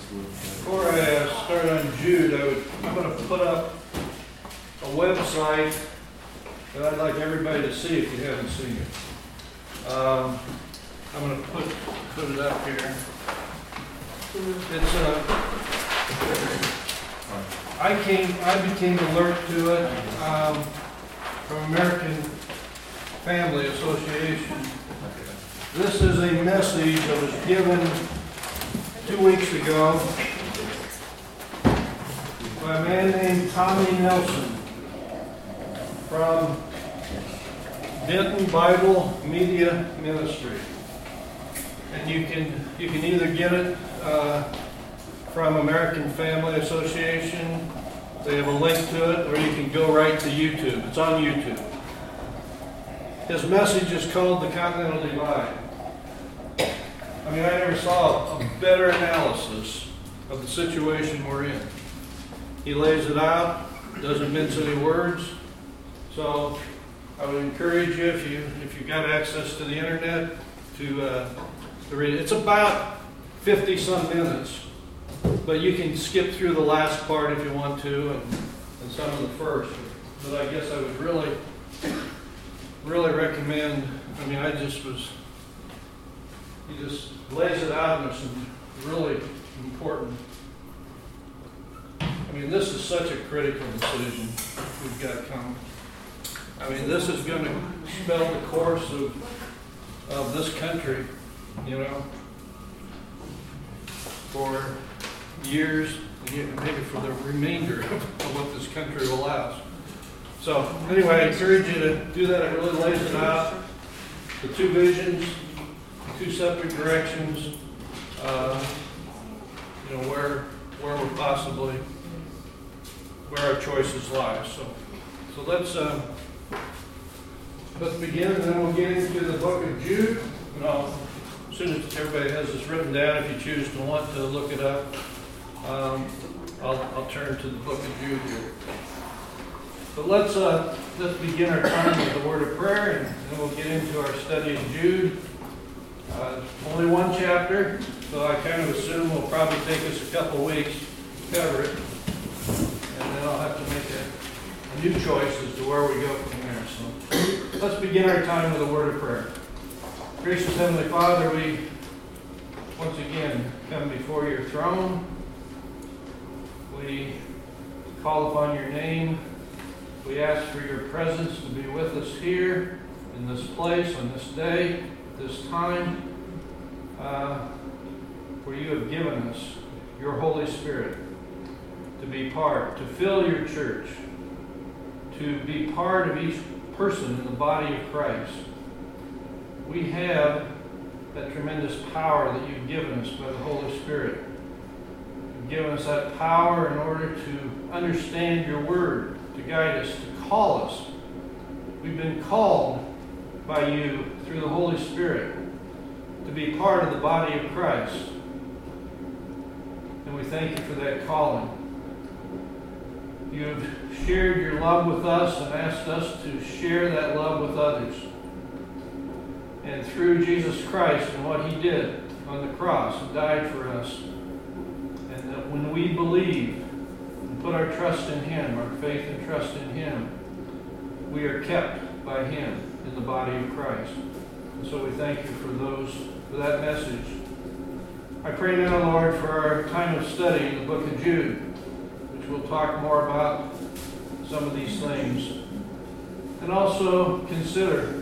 Before I start on Jude, I'm going to put up a website that I'd like everybody to see if you haven't seen it. I'm going to put it up here. It's I became alert to it from American Family Association. This is a message that was given 2 weeks ago by a man named Tommy Nelson from Denton Bible Media Ministry. And you can either get it from American Family Association. They have a link to it, or you can go right to YouTube. It's on YouTube. His message is called The Continental Divide. I mean, I never saw a better analysis of the situation we're in. He lays it out, doesn't mince any words. So I would encourage you, if you've got access to the internet, to read it. It's about 50-some minutes, but you can skip through the last part if you want to, and some of the first. But I guess I would really recommend. I mean, he just lays it out, and there's some really important. I mean, this is such a critical decision we've got coming. I mean, this is going to spell the course of this country, for years, maybe for the remainder of what this country will last. So, anyway, I encourage you to do that. It really lays it out. The two visions, two separate directions, where we're possibly, where our choices lie. So let's begin, and then we'll get into the book of Jude. As soon as everybody has this written down, if you choose to want to look it up, I'll turn to the book of Jude here. But let's begin our time with the word of prayer, and then we'll get into our study of Jude. Only one chapter, so I kind of assume will probably take us a couple weeks to cover it, and then I'll have to make a new choice as to where we go from there. So let's begin our time with a word of prayer. Gracious Heavenly Father, we once again come before your throne. We call upon your name. We ask for your presence to be with us here, in this place, on this day, this time, where you have given us your Holy Spirit to be part, to fill your church, to be part of each person in the body of Christ. We have that tremendous power that you've given us by the Holy Spirit. You've given us that power in order to understand your word, to guide us, to call us. We've been called by you through the Holy Spirit to be part of the body of Christ. And we thank you for that calling. You've shared your love with us and asked us to share that love with others. And through Jesus Christ and what he did on the cross and died for us, and that when we believe and put our trust in him, our faith and trust in him, we are kept by him in the body of Christ. And so we thank you for that message. I pray now, Lord, for our time of study in the book of Jude, which we'll talk more about some of these things. And also consider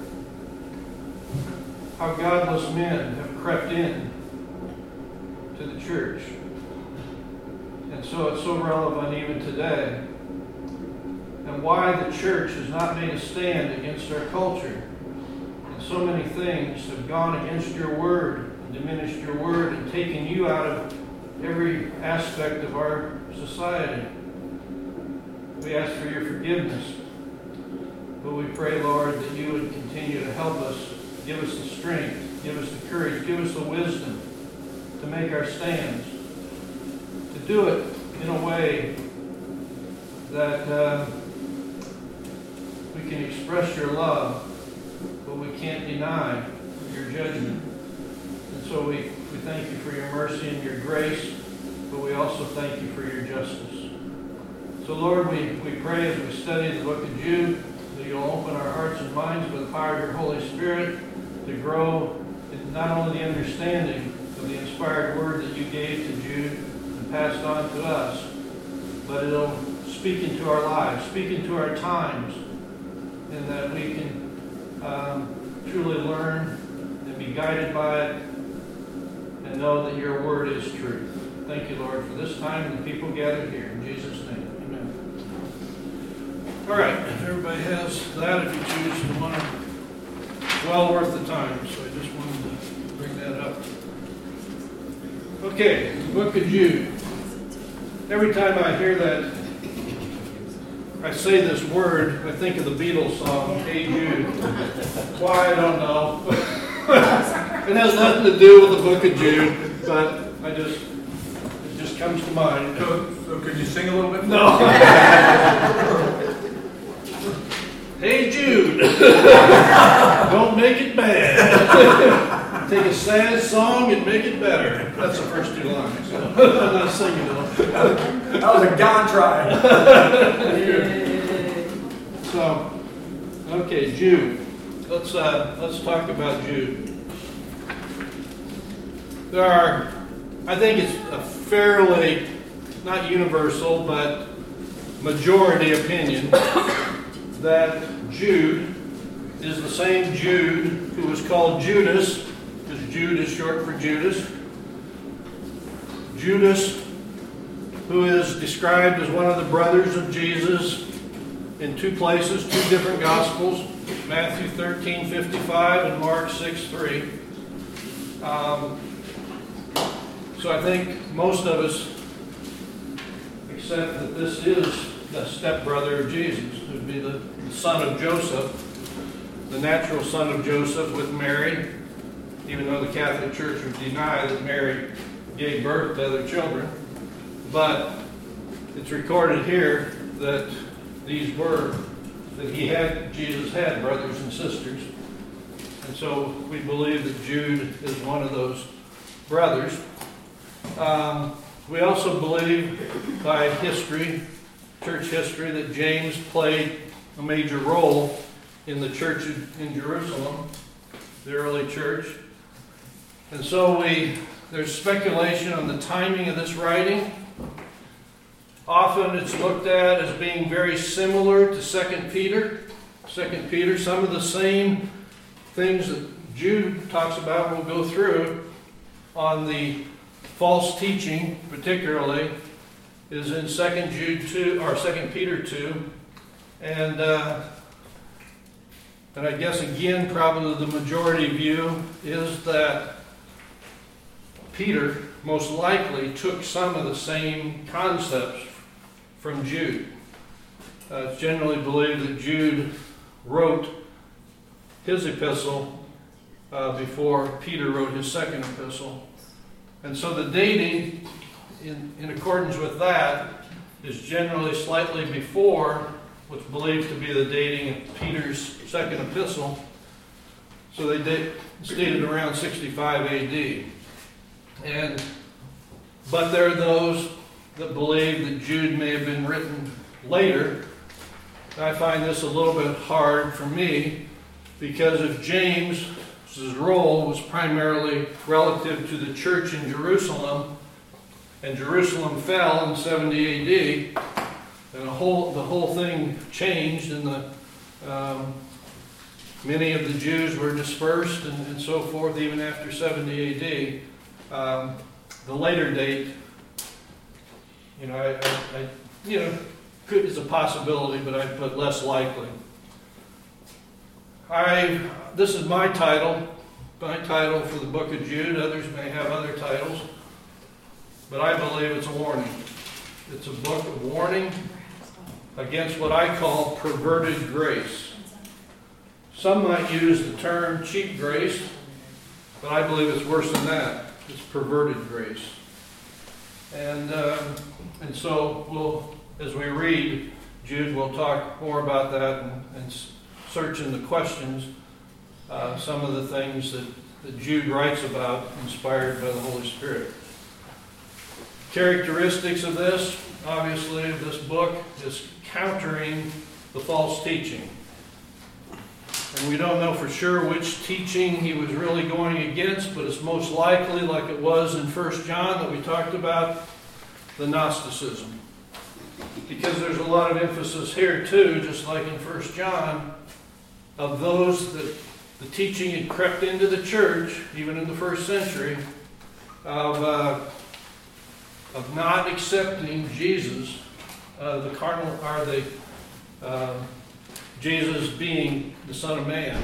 how godless men have crept in to the church. And so it's so relevant even today. And why the church has not made a stand against our culture. And so many things have gone against your word, and diminished your word, and taken you out of every aspect of our society. We ask for your forgiveness. But we pray, Lord, that you would continue to help us, give us the strength, give us the courage, give us the wisdom to make our stands, to do it in a way that we can express your love, but we can't deny your judgment. And so we thank you for your mercy and your grace, but we we also thank you for your justice. So Lord, we pray as we study the book of Jude that you'll open our hearts and minds by the power of your Holy Spirit to grow in not only the understanding of the inspired word that you gave to Jude and passed on to us, but it'll speak into our lives, speak into our times, and that we can truly learn and be guided by it and know that your word is truth. Thank you, Lord, for this time and the people gathered here. In Jesus' name, amen. All right, if everybody has that, if you choose to want to, it's well worth the time, so I just wanted to bring that up. Okay, the book of Jude. Every time I hear that, I say this word, I think of the Beatles song, Hey Jude. Why, I don't know. It has nothing to do with the book of Jude, but it just comes to mind. So could you sing a little bit? No. Hey Jude, don't make it bad. Take a sad song and make it better. That's the first two lines. I'm not singing it. That was a God try. So, okay, Jude. Let's talk about Jude. I think it's a fairly, not universal, but majority opinion that Jude is the same Jude who was called Judas, because Jude is short for Judas. Judas, who is described as one of the brothers of Jesus in two places, two different Gospels, Matthew 13:55 and Mark 6:3. So I think most of us accept that this is the stepbrother of Jesus. It would be the son of Joseph, the natural son of Joseph with Mary, even though the Catholic Church would deny that Mary gave birth to other children. But it's recorded here that Jesus had brothers and sisters. And so we believe that Jude is one of those brothers. We also believe by history, church history, that James played a major role in the church in Jerusalem, the early church. And so there's speculation on the timing of this writing. Often it's looked at as being very similar to 2 Peter. 2 Peter, some of the same things that Jude talks about, we'll go through on the false teaching, particularly, is in 2 Peter 2. And I guess again, probably the majority view is that Peter most likely took some of the same concepts from Jude. It's generally believed that Jude wrote his epistle before Peter wrote his second epistle. And so the dating, in accordance with that, is generally slightly before what's believed to be the dating of Peter's second epistle. So they stated around 65 AD. But there are those that believe that Jude may have been written later. I find this a little bit hard for me, because if James' role was primarily relative to the church in Jerusalem, and Jerusalem fell in 70 AD, and the whole thing changed, and many of the Jews were dispersed and so forth, even after 70 AD. The later date, is a possibility, but I'd put less likely. This is my title for the book of Jude. Others may have other titles, but I believe it's a warning. It's a book of warning against what I call perverted grace. Some might use the term cheap grace, but I believe it's worse than that. It's perverted grace. And so as we read Jude, we'll talk more about that and search in the questions some of the things that Jude writes about, inspired by the Holy Spirit. characteristics of this, obviously, of this book is countering the false teaching. And we don't know for sure which teaching he was really going against, but it's most likely, like it was in 1 John that we talked about, the Gnosticism. Because there's a lot of emphasis here too, just like in 1 John, of those that the teaching had crept into the church, even in the first century, of not accepting Jesus, the carnal, or the Jesus being the Son of Man,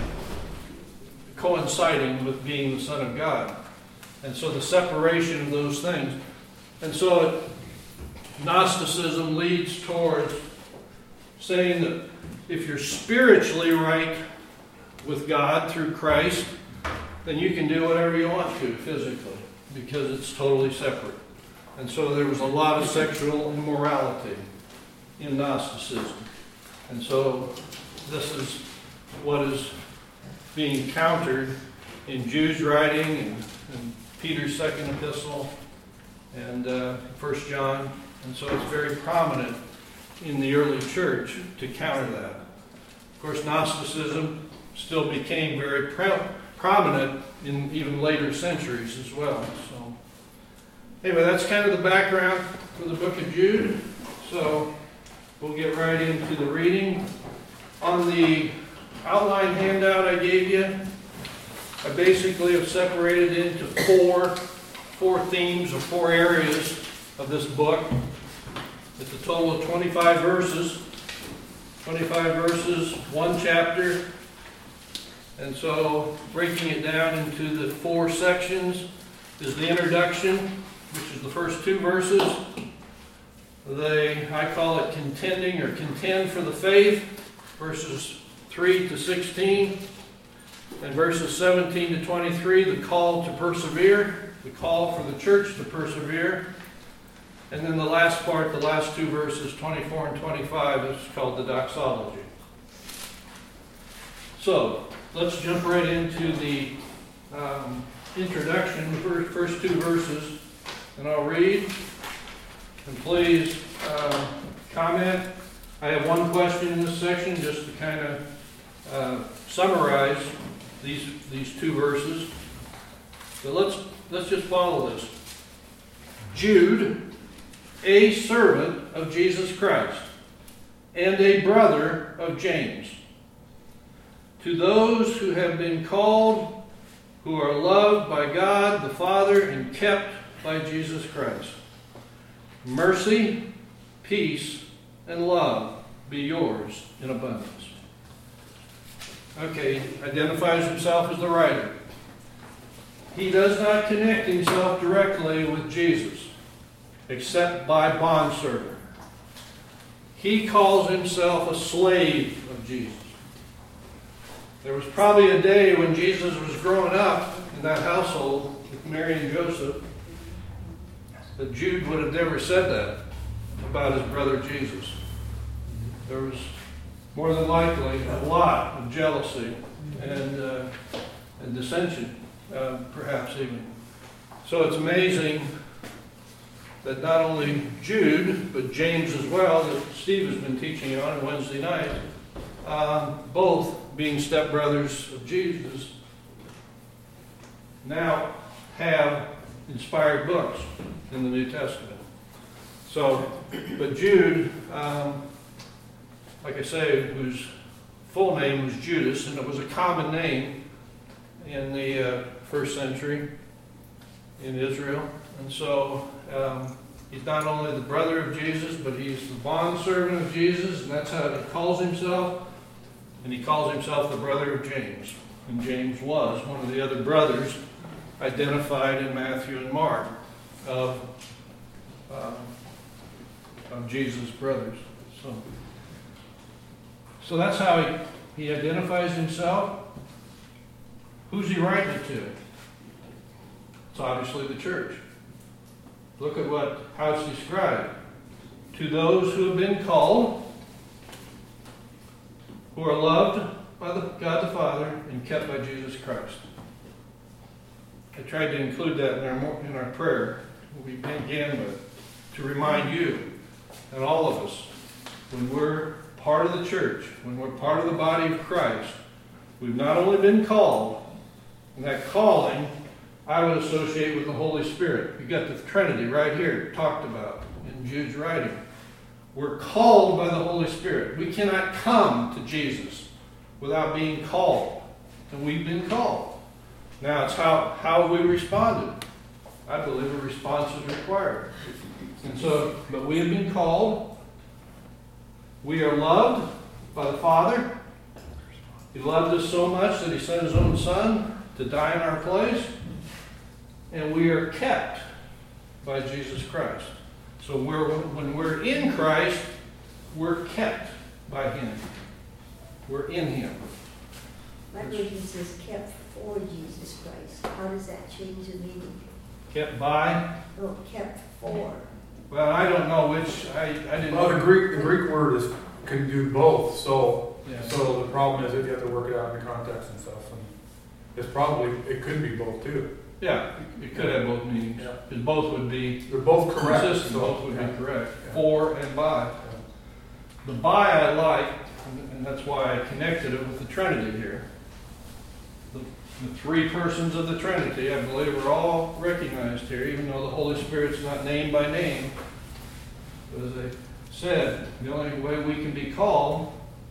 coinciding with being the Son of God. And so the separation of those things. And so Gnosticism leads towards saying that if you're spiritually right with God through Christ, then you can do whatever you want to physically, because it's totally separate. And so there was a lot of sexual immorality in Gnosticism. And so this is what is being countered in Jude's writing and Peter's second epistle and 1 John. And so it's very prominent in the early church to counter that. Of course, Gnosticism still became very prominent in even later centuries as well. So anyway, that's kind of the background for the book of Jude. So we'll get right into the reading. On the outline handout I gave you, I basically have separated into four themes or four areas of this book. It's a total of 25 verses. 25 verses, one chapter. And so breaking it down into the four sections is the introduction, which is the first two verses. I call it contending or contend for the faith, verses 3 to 16. And verses 17 to 23, the call to persevere, the call for the church to persevere. And then the last part, the last two verses, 24 and 25, is called the doxology. So, let's jump right into the introduction, the first two verses, and I'll read. And please comment. I have one question in this section, just to kind of summarize these two verses. So let's just follow this. Jude, a servant of Jesus Christ, and a brother of James, to those who have been called, who are loved by God the Father and kept by Jesus Christ. Mercy, peace, and love be yours in abundance. Okay, identifies himself as the writer. He does not connect himself directly with Jesus, except by bondservant. He calls himself a slave of Jesus. There was probably a day when Jesus was growing up in that household with Mary and Joseph that Jude would have never said that about his brother Jesus. There was more than likely a lot of jealousy and dissension, perhaps even. So it's amazing that not only Jude, but James as well, that Steve has been teaching on Wednesday night, both being stepbrothers of Jesus, now have inspired books in the New Testament. So, but Jude, like I say, whose full name was Judas, and it was a common name in the first century in Israel. And so he's not only the brother of Jesus, but he's the bondservant of Jesus, and that's how he calls himself. And he calls himself the brother of James. And James was one of the other brothers identified in Matthew and Mark of Jesus' brothers. So that's how he identifies himself. Who's he writing it to? It's obviously the church. Look at how it's described. To those who have been called, who are loved by God the Father and kept by Jesus Christ. I tried to include that in our prayer we began with. to remind you and all of us, when we're part of the church, when we're part of the body of Christ, we've not only been called, and that calling I would associate with the Holy Spirit. You got the Trinity right here talked about in Jude's writing. We're called by the Holy Spirit. We cannot come to Jesus without being called. And we've been called. Now it's how we responded. I believe a response is required. And so, but we have been called. We are loved by the Father. He loved us so much that He sent His own Son to die in our place. And we are kept by Jesus Christ. So when we're in Christ, we're kept by Him. We're in Him. My version says kept for Jesus Christ. How does that change the meaning? Kept by? No, kept for. Well, I don't know which. I didn't. Well, the Greek word can do both. So Yeah. so the problem is that you have to work it out in the context and stuff. And it could be both too. Yeah, it could have both meanings. Yeah. Because both would be They're both correct. consistent. So, Both would yeah. be correct. Yeah. For and by. The by I like, and that's why I connected it with the Trinity here. The three persons of the Trinity, I believe, are all recognized here, even though the Holy Spirit's not named by name. But as I said, the only way we can be called,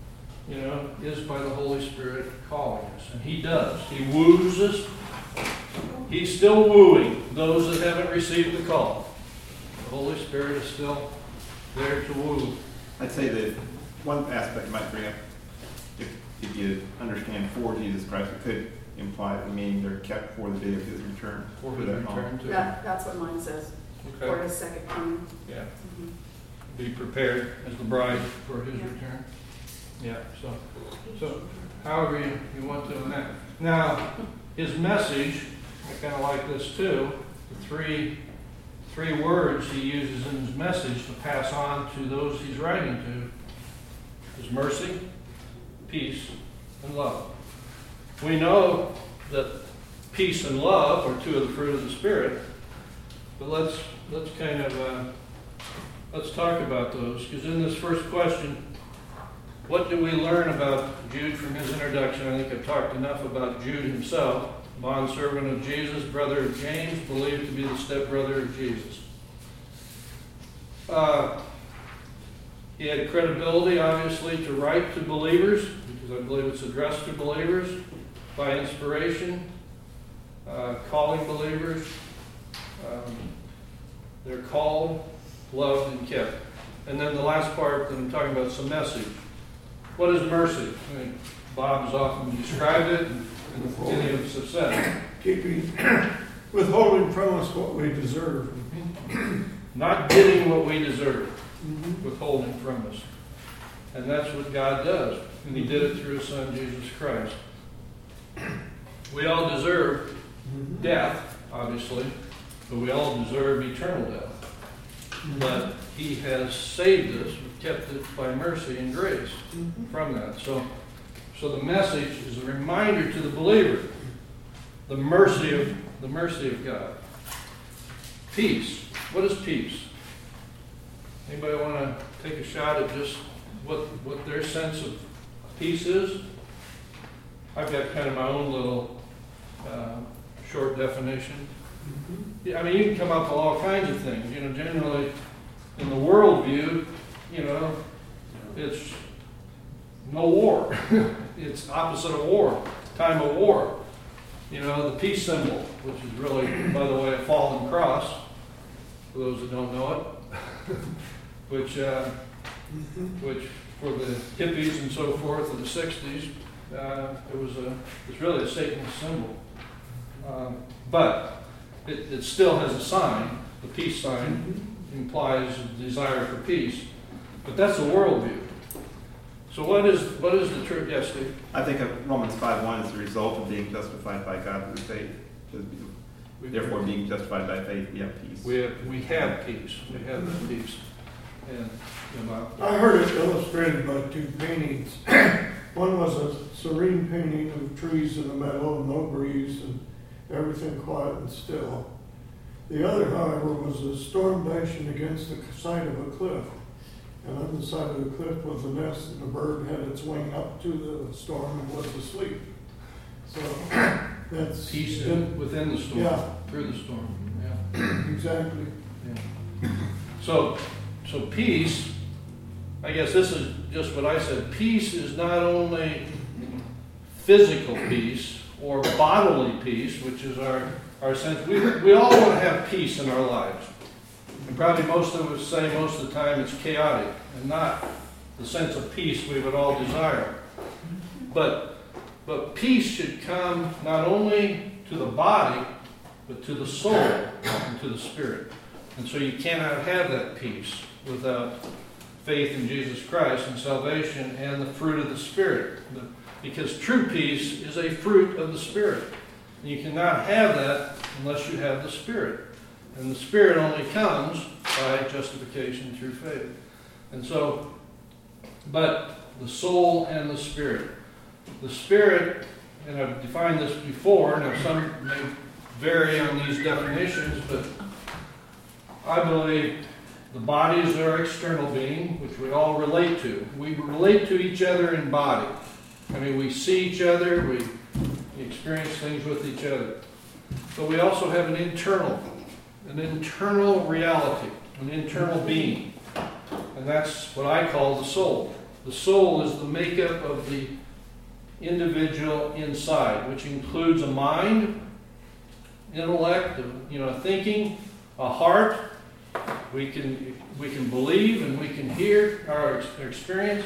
is by the Holy Spirit calling us. And He does. He woos us. He's still wooing those that haven't received the call. The Holy Spirit is still there to woo. I'd say that one aspect you might bring up, if you understand for Jesus Christ, it could imply that meaning they're kept for the day of His return. For His that call. return too. Yeah, that's what mine says, for Okay. His second coming. Yeah. Mhm. Be prepared as the bride for His Yeah. return. Yeah. So however you want to enact. Now, His message, I kind of like this too. The three words He uses in His message to pass on to those He's writing to is mercy, peace, and love. We know that peace and love are two of the fruit of the Spirit, but let's talk about those, because in this first question, what do we learn about Jude from his introduction? I think I've talked enough about Jude himself, bondservant of Jesus, brother of James, believed to be the stepbrother of Jesus. He had credibility, obviously, to write to believers, because I believe it's addressed to believers by inspiration, calling believers. They're called, loved, and kept. And then the last part that I'm talking about is the message. What is mercy? I mean, Bob has often described it, and many of us have said it. Withholding from us what we deserve. Not getting what we deserve, withholding from us. And that's what God does. And He did it through His Son, Jesus Christ. We all deserve death, obviously, but we all deserve eternal death. But He has saved us, kept it by mercy and grace from that. So the message is a reminder to the believer, the mercy of God. Peace. What is peace? Anybody want to take a shot at just what their sense of peace is? I've got kind of my own little short definition. Yeah, I mean, you can come up with all kinds of things. Generally, in the world view, it's no war. It's opposite of war, time of war. The peace symbol, which is really, by the way, a fallen cross, for those that don't know it, which for the hippies and so forth of the 60s, it's really a Satanist symbol. But it still has a sign. The peace sign implies a desire for peace. But that's a worldview. So what is the truth? Yes, Steve? I think of Romans 5:1 as the result of being justified by God through faith. Therefore, being justified by faith, we have peace. We have peace. We have that peace. And I heard it illustrated by two paintings. One was a serene painting of trees in the meadow, no breeze, and everything quiet and still. The other, however, was a storm dashing against the side of a cliff. And on the side of the cliff was a nest, and the bird had its wing up to the storm and was asleep. So that's Peace within the storm, Yeah. through the storm. Yeah. exactly. So peace, I guess this is just what I said. Peace is not only physical peace or bodily peace, which is our sense. We all want to have peace in our lives. And probably most of us say most of the time it's chaotic and not the sense of peace we would all desire. But peace should come not only to the body, but to the soul and to the spirit. And so you cannot have that peace without faith in Jesus Christ and salvation and the fruit of the Spirit. Because true peace is a fruit of the Spirit. And you cannot have that unless you have the Spirit. And the Spirit only comes by justification through faith. And so, but the soul and the Spirit. The Spirit, and I've defined this before, now some may vary on these definitions, but I believe the body is our external being, which we all relate to. We relate to each other in body. I mean, we see each other, we experience things with each other. But we also have an internal reality, an internal being. And that's what I call the soul. The soul is the makeup of the individual inside, which includes a mind, intellect, thinking, a heart. We can believe and we can hear our experience.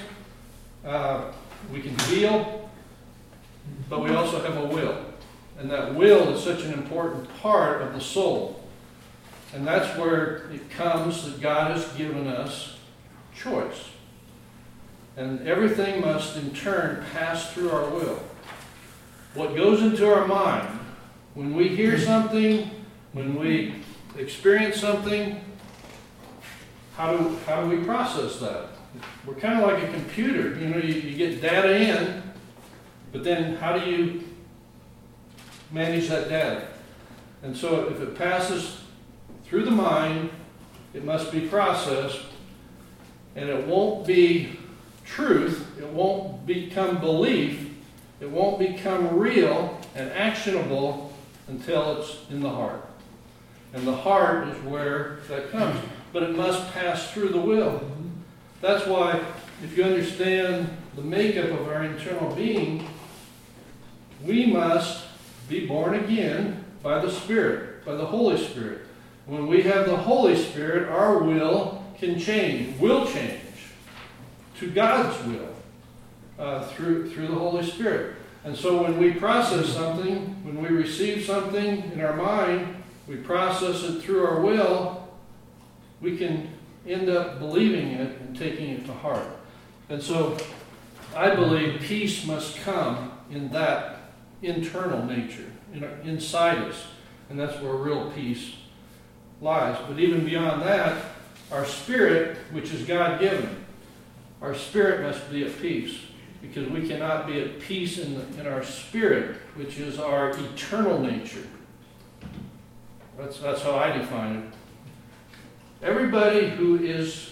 We can feel, but we also have a will. And that will is such an important part of the soul. And that's where it comes that God has given us choice. And everything must in turn pass through our will. What goes into our mind, when we hear something, when we experience something, how do we process that? We're kind of like a computer. You get data in, but then how do you manage that data? And so if it passes through the mind, it must be processed, and it won't be truth, it won't become belief, it won't become real and actionable until it's in the heart. And the heart is where that comes. But it must pass through the will. That's why, if you understand the makeup of our internal being, we must be born again by the Spirit, by the Holy Spirit. When we have the Holy Spirit, our will can change, will change to God's will through the Holy Spirit. And so when we process something, when we receive something in our mind, we process it through our will, we can end up believing it and taking it to heart. And so I believe peace must come in that internal nature, inside us. And that's where real peace lies. But even beyond that, our spirit, which is God-given, our spirit must be at peace. Because we cannot be at peace in our spirit, which is our eternal nature. That's how I define it. Everybody who is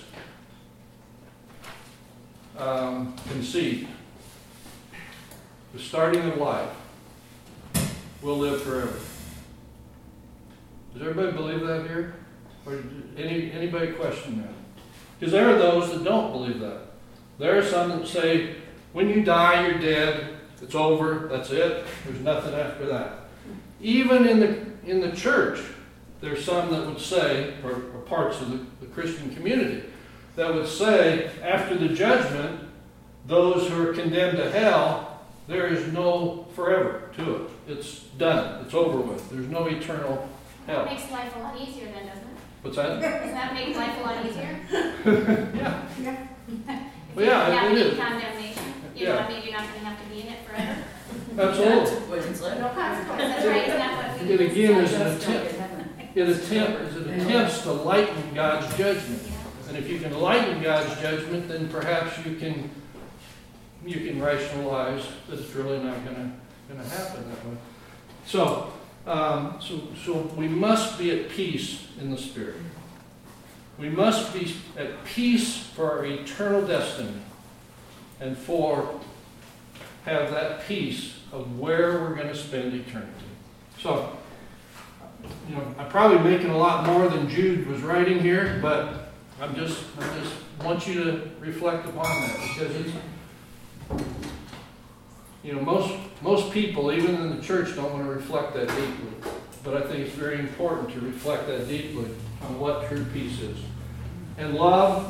conceived, the starting of life, will live forever. Does everybody believe that here? Or anybody question that? Because there are those that don't believe that. There are some that say, when you die, you're dead. It's over. That's it. There's nothing after that. Even in the church, there's some that would say, or parts of the Christian community, that would say, after the judgment, those who are condemned to hell, there is no forever to it. It's done. It's over with. There's no eternal hell. That makes life a lot easier then, doesn't it? What's that? Does that make life a lot easier? Yeah. If Well, you yeah, don't have it any is. condemnation. You know what I mean? You're not going to have to be in it forever. Absolutely. No consequence. That's right. Isn't that what we It again is an Just don't attempt. get heaven. It attempts to lighten God's judgment. And if you can lighten God's judgment, then perhaps you can rationalize that it's really not going to happen that way. So So we must be at peace in the Spirit. We must be at peace for our eternal destiny and have that peace of where we're going to spend eternity. So, I'm probably making a lot more than Jude was writing here, but I just want you to reflect upon that, because it's, most people, even in the church, don't want to reflect that deeply. But I think it's very important to reflect that deeply on what true peace is. And love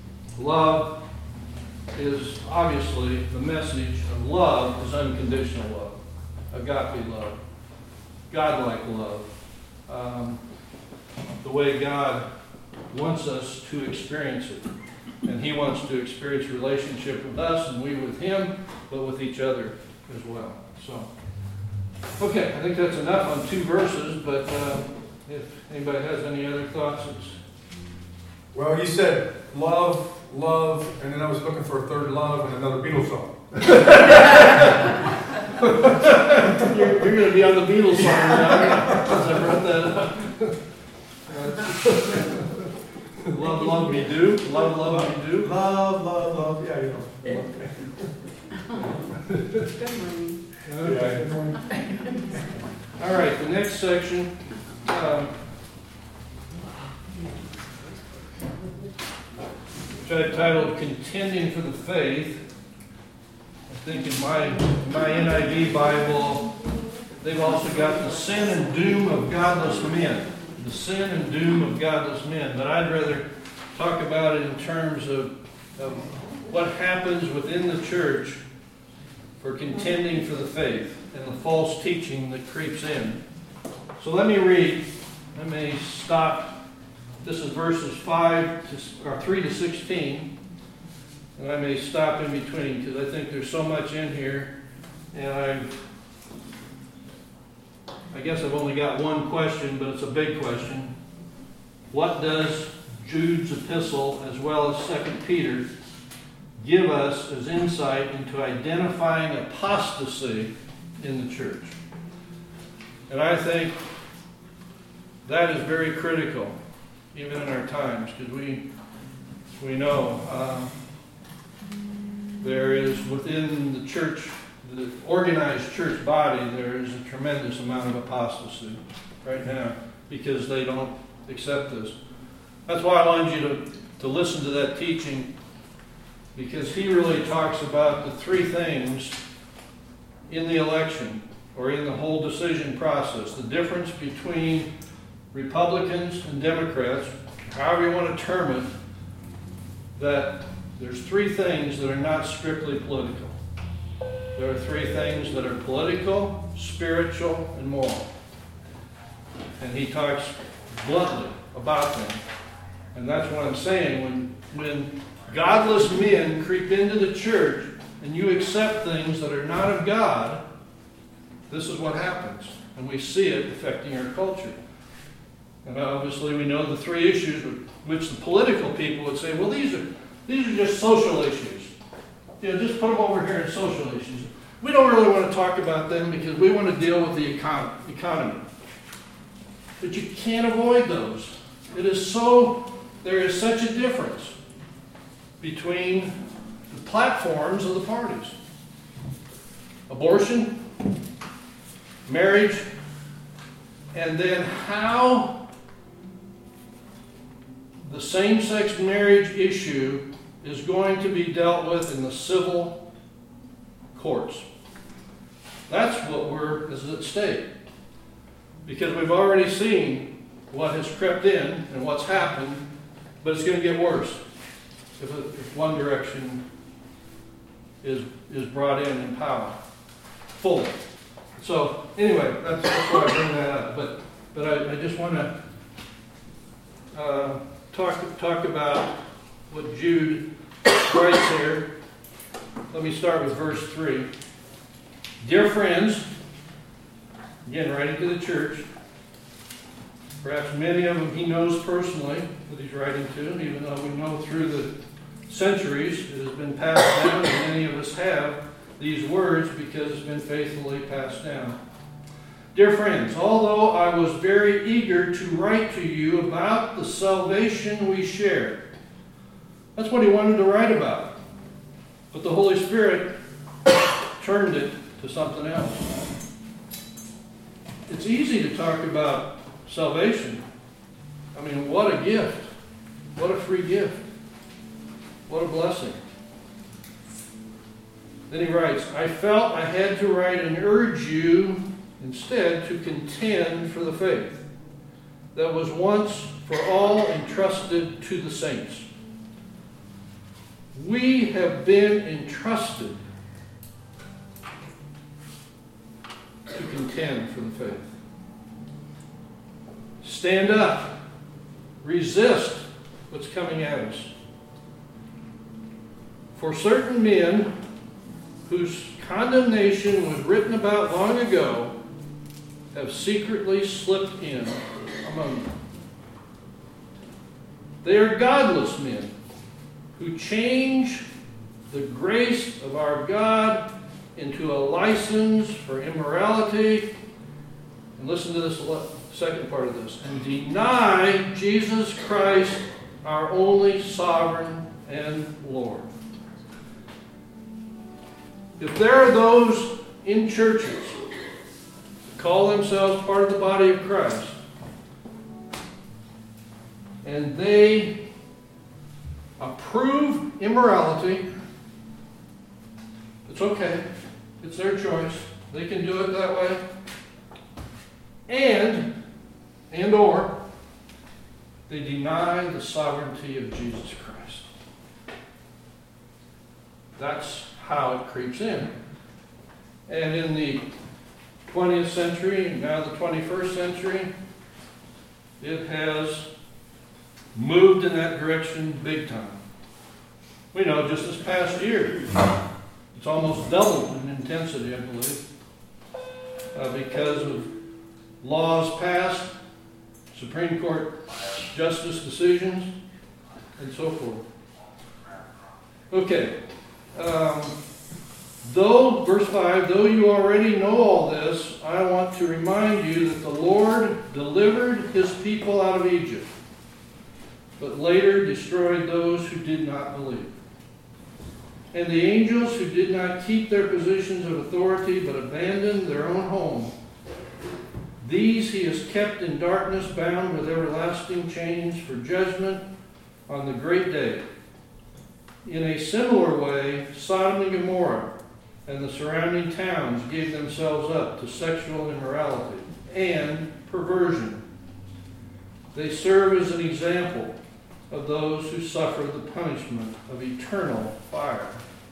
is obviously the message of love is unconditional love, agape love, God-like love, the way God wants us to experience it. And He wants to experience a relationship with us and we with Him, but with each other as well. So, okay, I think that's enough on 2 verses, but if anybody has any other thoughts, Well, you said love, and then I was looking for a third love and another Beatles song. you're going to be on the Beatles song now, because I brought that up. Love me do. Love me do. Love. Yeah, you know. Good morning. Yeah. All right, the next section. Which I titled Contending for the Faith. I think in my NIV Bible, they've also got the sin and doom of godless men. The sin and doom of godless men. But I'd rather talk about it in terms of what happens within the church for contending for the faith and the false teaching that creeps in. So let me read. I may stop. This is verses 3 to 16. And I may stop in between because I think there's so much in here. And I guess I've only got one question, but it's a big question. What does Jude's epistle, as well as 2 Peter, give us as insight into identifying apostasy in the church? And I think that is very critical, even in our times, because we know there is within the church, the organized church body, there is a tremendous amount of apostasy right now because they don't accept this. That's why I wanted you to listen to that teaching, because he really talks about the 3 things in the election or in the whole decision process. The difference between Republicans and Democrats, however you want to term it, that there's 3 things that are not strictly political. There are 3 things that are political, spiritual, and moral. And he talks bluntly about them. And that's what I'm saying. When godless men creep into the church and you accept things that are not of God, this is what happens. And we see it affecting our culture. And obviously we know the 3 issues which the political people would say, well, these are just social issues. Just put them over here in social issues. We don't really want to talk about them because we want to deal with the economy. But you can't avoid those. There is such a difference between the platforms of the parties. Abortion, marriage, and then how the same-sex marriage issue is going to be dealt with in the civil courts. That's what is at stake. Because we've already seen what has crept in and what's happened, but it's going to get worse if one direction is brought in power fully. So anyway, that's why I bring that up. But I just want to talk about what Jude writes here. Let me start with verse 3. Dear friends, again, writing to the church, perhaps many of them he knows personally that he's writing to, even though we know through the centuries it has been passed down, and many of us have these words because it's been faithfully passed down. Dear friends, although I was very eager to write to you about the salvation we share. That's what he wanted to write about. But the Holy Spirit turned it to something else. It's easy to talk about salvation. I mean, what a gift. What a free gift. What a blessing. Then he writes, I felt I had to write and urge you instead to contend for the faith that was once for all entrusted to the saints. We have been entrusted to contend for the faith. Stand up. Resist what's coming at us. For certain men whose condemnation was written about long ago have secretly slipped in among them. They are godless men who change the grace of our God into a license for immorality. And listen to this second part of this. And deny Jesus Christ, our only sovereign and Lord. If there are those in churches who call themselves part of the body of Christ, and they approve immorality, it's okay. It's their choice. They can do it that way. And or they deny the sovereignty of Jesus Christ. That's how it creeps in. And in the 20th century, and now the 21st century, it has moved in that direction big time. We know just this past year, it's almost doubled in intensity, I believe, because of laws passed, Supreme Court justice decisions, and so forth. Okay. Verse 5, though you already know all this, I want to remind you that the Lord delivered his people out of Egypt, but later destroyed those who did not believe. And the angels who did not keep their positions of authority, but abandoned their own home, these he has kept in darkness, bound with everlasting chains for judgment on the great day. In a similar way, Sodom and Gomorrah and the surrounding towns gave themselves up to sexual immorality and perversion. They serve as an example of those who suffer the punishment of eternal fire.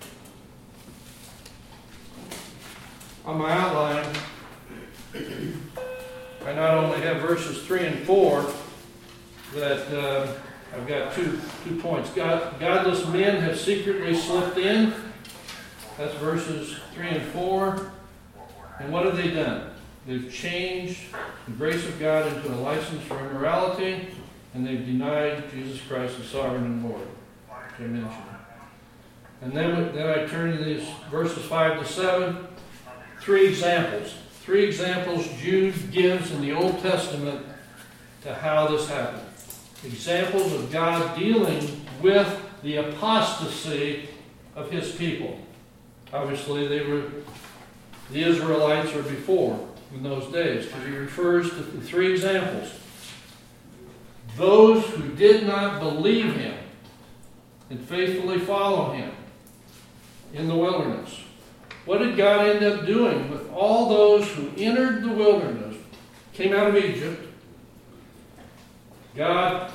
On my outline, I not only have verses 3 and 4 that I've got two points. Godless men have secretly slipped in. That's verses 3 and 4. And what have they done? They've changed the grace of God into a license for immorality, and they've denied Jesus Christ as sovereign and Lord, which I mentioned. And then I turn to these verses 5 to 7. Three examples Jude gives in the Old Testament to how this happened. Examples of God dealing with the apostasy of his people. Obviously, the Israelites were before in those days, because he refers to the three examples. Those who did not believe him and faithfully follow him in the wilderness. What did God end up doing with all those who entered the wilderness, came out of Egypt? God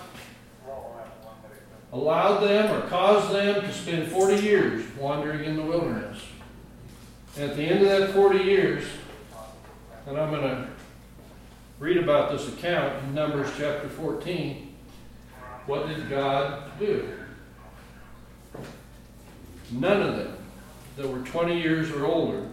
allowed them or caused them to spend 40 years wandering in the wilderness. And at the end of that 40 years, and I'm going to read about this account in Numbers chapter 14, what did God do? None of them that were 20 years or older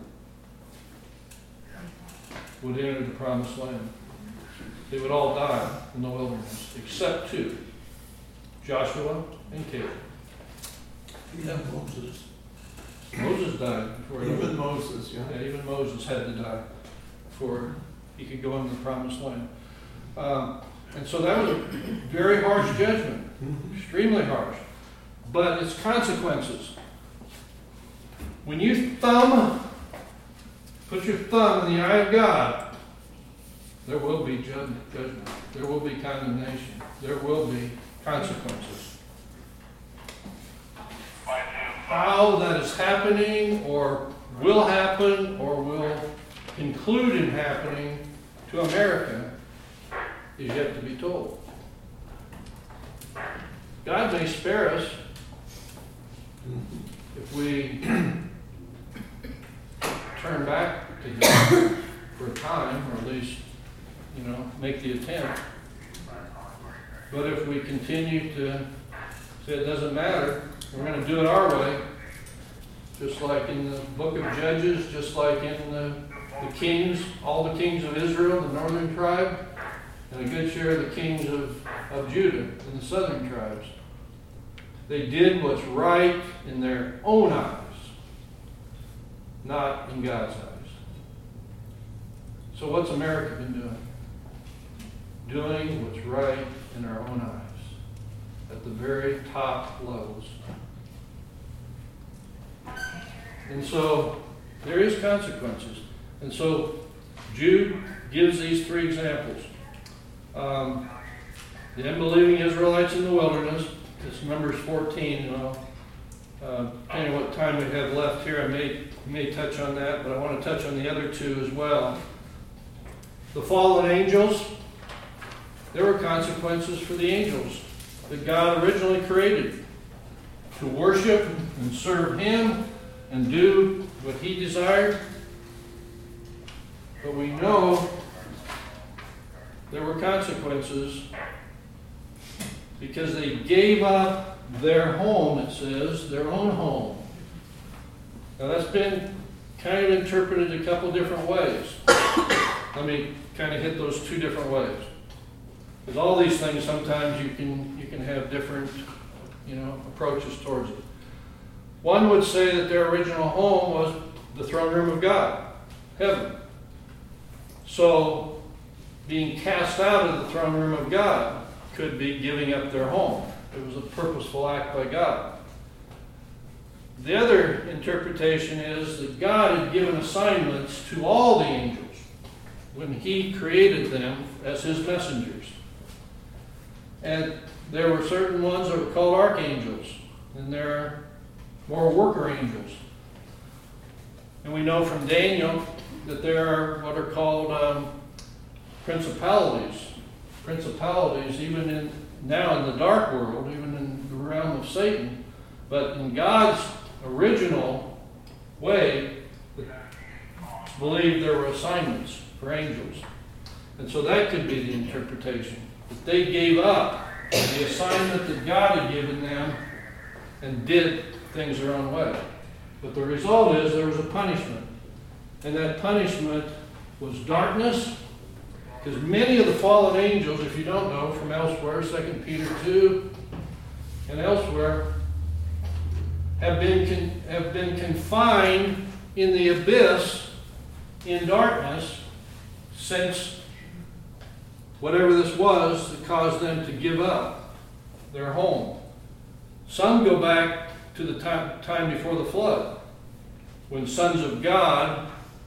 would enter the promised land. They would all die in the wilderness, except two, Joshua and Caleb. Yeah, Moses. Moses died before Even Moses, yeah. Even Moses had to die before he could go into the promised land. And so that was a very harsh judgment, extremely harsh. But its consequences. When you put your thumb in the eye of God, there will be judgment. There will be condemnation. There will be consequences. How that is happening, or will happen, or will conclude in happening to America is yet to be told. God may spare us if we turn back to Him for a time, or at least, make the attempt. But if we continue to say it doesn't matter, we're going to do it our way, just like in the book of Judges, just like in the kings, all the kings of Israel, the northern tribe, and a good share of the kings of Judah and the southern tribes. They did what's right in their own eyes, not in God's eyes. So what's America been doing? Doing what's right in our own eyes, at the very top levels. And so there is consequences. And so Jude gives these three examples. The unbelieving Israelites in the wilderness. It's Numbers 14. Depending on what time we have left here, I may touch on that, but I want to touch on the other two as well. The fallen angels. There were consequences for the angels that God originally created to worship and serve Him and do what He desired. But we know there were consequences because they gave up their home, it says, their own home. Now that's been kind of interpreted a couple different ways. Let me kind of hit those two different ways. Because all these things, sometimes you can have different, approaches towards it. One would say that their original home was the throne room of God, heaven. So, being cast out of the throne room of God could be giving up their home. It was a purposeful act by God. The other interpretation is that God had given assignments to all the angels when He created them as His messengers. And there were certain ones that were called archangels, and there are more worker angels. And we know from Daniel that there are what are called principalities. Principalities, even now in the dark world, even in the realm of Satan. But in God's original way, it's believed there were assignments for angels. And so that could be the interpretation. That they gave up the assignment that God had given them and did things their own way. But the result is there was a punishment. And that punishment was darkness. Because many of the fallen angels, if you don't know from elsewhere, 2 Peter 2 and elsewhere, have been confined in the abyss in darkness since whatever this was that caused them to give up their home. Some go back to the time before the flood, when sons of God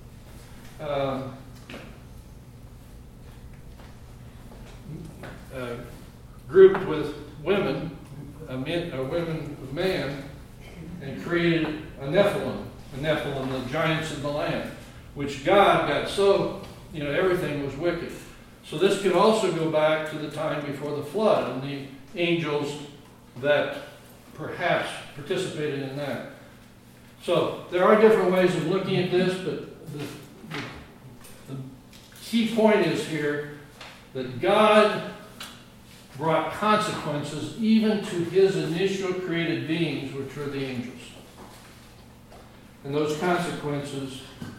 grouped with women, women of man, and created a Nephilim, the giants of the land, which God got so, everything was wicked. So this could also go back to the time before the flood and the angels that perhaps participated in that. So there are different ways of looking at this, but the key point is here that God brought consequences even to His initial created beings, which were the angels. And those consequences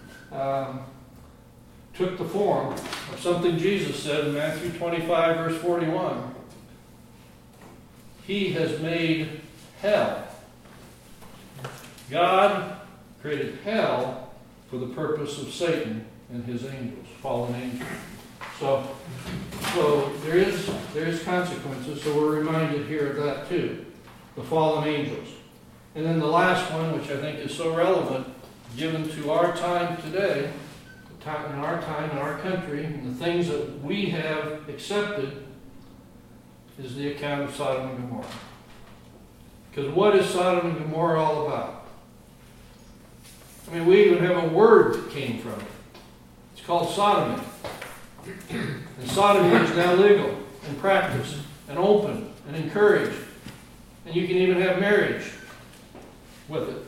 took the form of something Jesus said in Matthew 25, verse 41. He has made hell. God created hell for the purpose of Satan and his angels, fallen angels. So there is consequences, so we're reminded here of that too, the fallen angels. And then the last one, which I think is so relevant, given to our time today, in our time, in our country, and the things that we have accepted, is the account of Sodom and Gomorrah. Because what is Sodom and Gomorrah all about? I mean, we even have a word that came from it. It's called sodomy. And sodomy is now legal and practiced and open and encouraged. And you can even have marriage with it.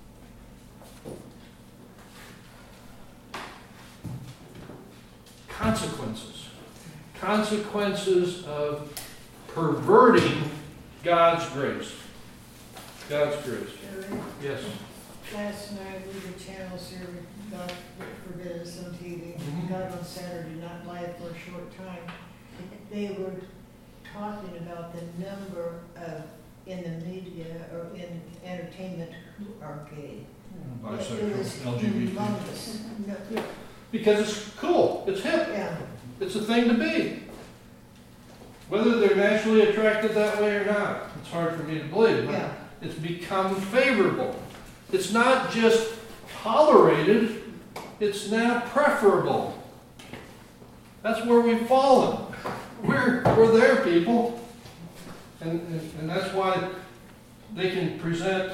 Consequences. Consequences of perverting God's grace. God's grace. Jerry, Yes. last night we were channels here, God forbid us on TV, Mhm. got on Saturday Night Live for a short time. They were talking about the number of, in the media or in entertainment who are gay. It was Bisexual, LGBT. humongous. No, Because it's cool. It's hip. yeah, It's a thing to be. Whether they're naturally attracted that way or not, it's hard for me to believe. But yeah. it's become favorable. It's not just tolerated, it's now preferable. That's where we've fallen. We're there, people. And that's why they can present,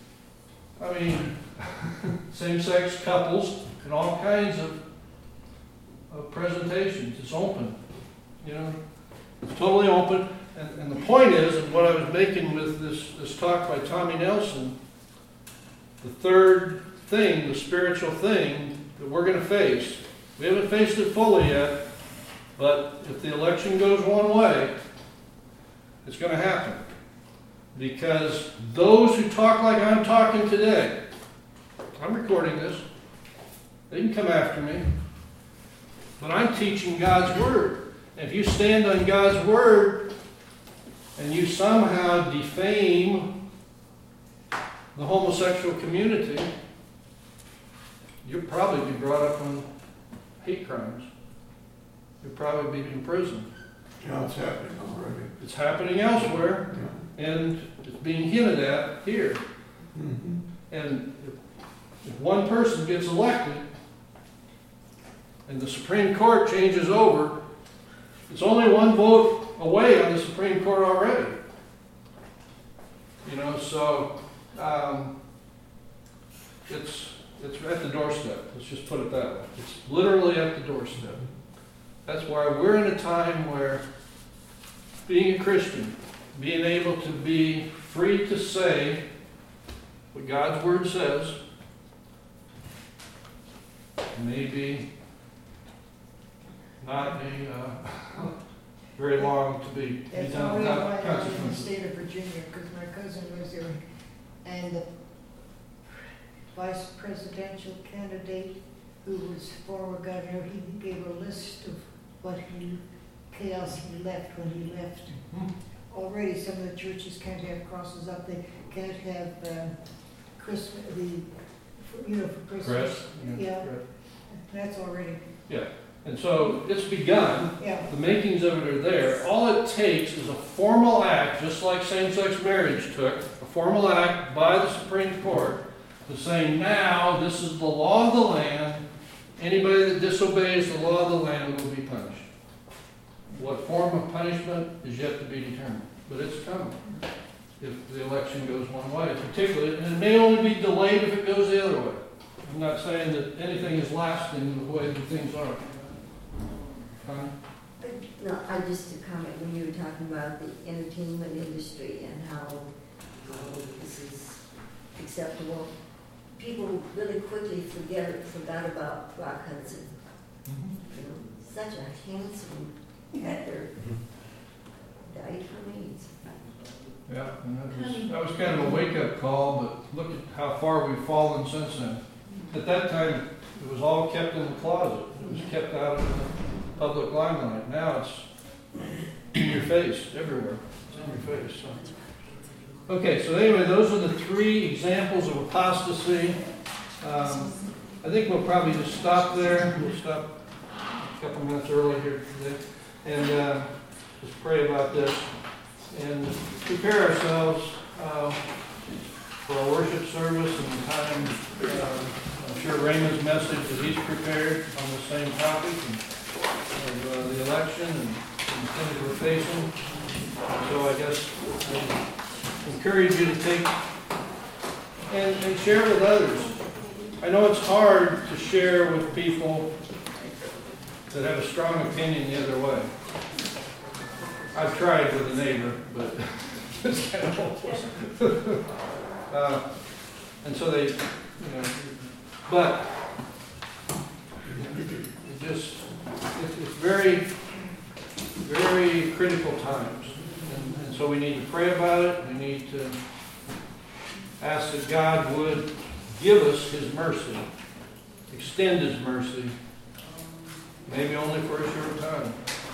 I mean, same-sex couples in all kinds of presentations. It's open, you know. It's totally open. And the point is, and what I was making with this talk by Tommy Nelson, the third thing, the spiritual thing that we're going to face, we haven't faced it fully yet, but if the election goes one way, it's going to happen. Because those who talk like I'm talking today, I'm recording this, they can come after me, but I'm teaching God's Word. And if you stand on God's Word and you somehow defame the homosexual community, you'll probably be brought up on hate crimes. You'll probably be in prison. Yeah, it's happening already. It's happening elsewhere, and it's being hinted at here. Mhm. And if one person gets elected and the Supreme Court changes over, it's only one vote away on the Supreme Court already. You know, so it's at the doorstep. Let's just put it that way. It's literally at the doorstep. That's why we're in a time where being a Christian, being able to be free to say what God's Word says, maybe not be very long to be That's done only without why I'm in the consequences. state of Virginia, because my cousin lives there, and the vice presidential candidate who was former governor, he gave a list of what chaos he left when he left. Hmm. Already, some of the churches can't have crosses up, they can't have Christmas, for Christmas. Crest, Yeah. crest. That's already, And so it's begun. yeah, The makings of it are there. All it takes is a formal act, just like same-sex marriage took, a formal act by the Supreme Court to say, now this is the law of the land. Anybody that disobeys the law of the land will be punished. What form of punishment is yet to be determined, but it's coming if the election goes one way, particularly, and it may only be delayed if it goes the other way. I'm not saying that anything is lasting in the way that things are. Connie? No, I just to comment when you were talking about the entertainment industry and how this is acceptable. People really quickly forgot about Rock Hudson. You know, such a handsome actor. Died from AIDS. Yeah, and that was kind of a wake-up call, but look at how far we've fallen since then. At that time, it was all kept in the closet. It was kept out of the public limelight. Now it's in your face, everywhere. It's in your face. So. Okay, so anyway, those are the three examples of apostasy. I think we'll probably just stop there. We'll stop a couple minutes early here today and just pray about this and prepare ourselves for a worship service and the time. I'm sure Raymond's message that he's prepared on the same topic of the election and the things we're facing. So I guess I encourage you to take and share with others. I know it's hard to share with people that have a strong opinion the other way. I've tried with a neighbor, but it's kind of hopeless. And so they, but it's very, very critical times. And so we need to pray about it. We need to ask that God would give us His mercy, extend His mercy, maybe only for a short time.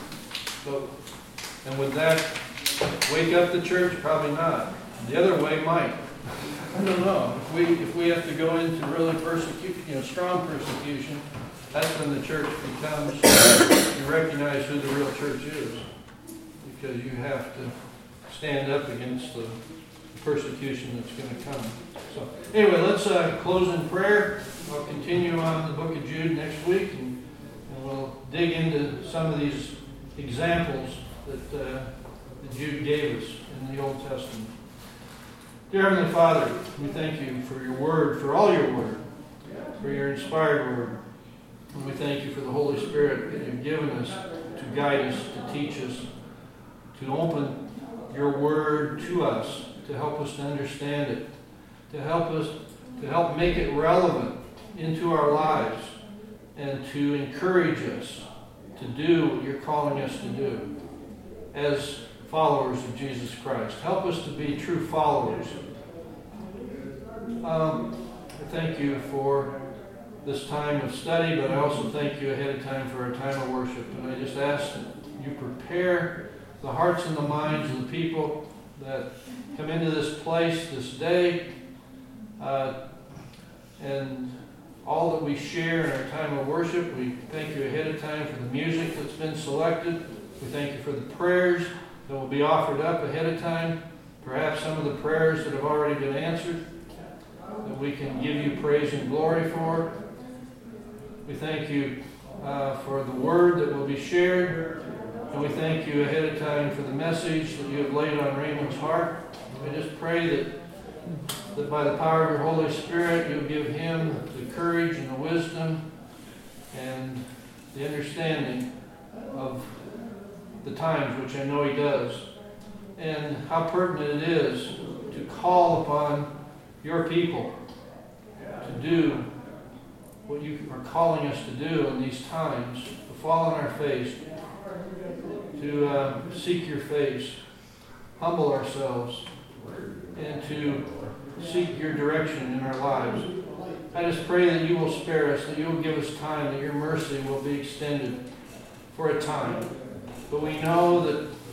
And would that wake up the church? Probably not. The other way might. I don't know. If we have to go into really strong persecution, that's when the church becomes, you recognize who the real church is. Because you have to stand up against the persecution that's going to come. So anyway, let's close in prayer. I'll continue on the book of Jude next week, and we'll dig into some of these examples that Jude gave us in the Old Testament. Dear Heavenly Father, we thank you for your word, for all your word, for your inspired word. And we thank you for the Holy Spirit that you've given us to guide us, to teach us, to open your word to us, to help us to understand it, to help make it relevant into our lives, and to encourage us to do what you're calling us to do as followers of Jesus Christ. Help us to be true followers. I thank you for this time of study, but I also thank you ahead of time for our time of worship. And I just ask that you prepare the hearts and the minds of the people that come into this place this day, and all that we share in our time of worship. We thank you ahead of time for the music that's been selected. We thank you for the prayers that will be offered up ahead of time, perhaps some of the prayers that have already been answered, that we can give you praise and glory for. We thank you for the word that will be shared, and we thank you ahead of time for the message that you have laid on Raymond's heart. I just pray that by the power of your Holy Spirit, you'll give him the courage and the wisdom and the understanding of the times, which I know he does, and how pertinent it is to call upon your people to do what you are calling us to do in these times, to fall on our face, to seek your face, humble ourselves, and to seek your direction in our lives. I just pray that you will spare us, that you will give us time, that your mercy will be extended for a time. But we know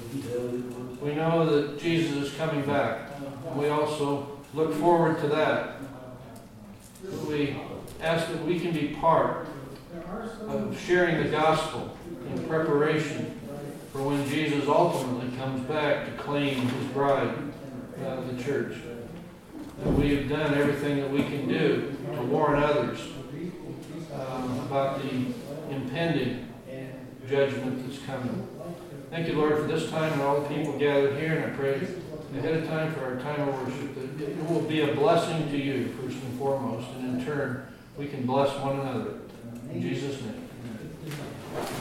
that Jesus is coming back. And we also look forward to that. We ask that we can be part of sharing the gospel in preparation for when Jesus ultimately comes back to claim his bride, the church. That we have done everything that we can do to warn others about the impending judgment that's coming. Thank you, Lord, for this time and all the people gathered here, and I pray ahead of time for our time of worship that it will be a blessing to you, first and foremost, and in turn, we can bless one another. In Jesus' name.